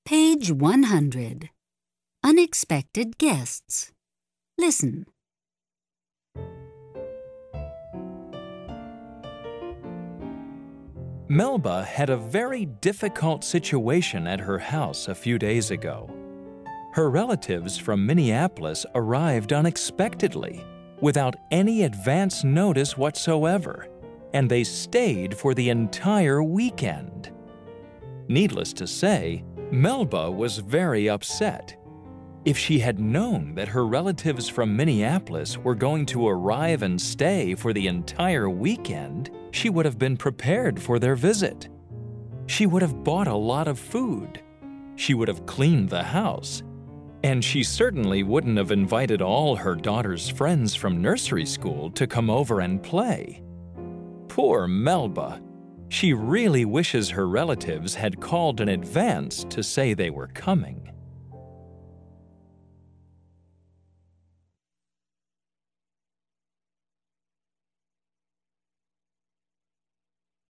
Page 100. Unexpected guests. Listen. Melba had a very difficult situation at her house a few days ago. Her relatives from Minneapolis arrived unexpectedly, without any advance notice whatsoever, and they stayed for the entire weekend. Needless to say, Melba was very upset. If she had known that her relatives from Minneapolis were going to arrive and stay for the entire weekend, she would have been prepared for their visit. She would have bought a lot of food. She would have cleaned the house. And she certainly wouldn't have invited all her daughter's friends from nursery school to come over and play. Poor Melba! She really wishes her relatives had called in advance to say they were coming.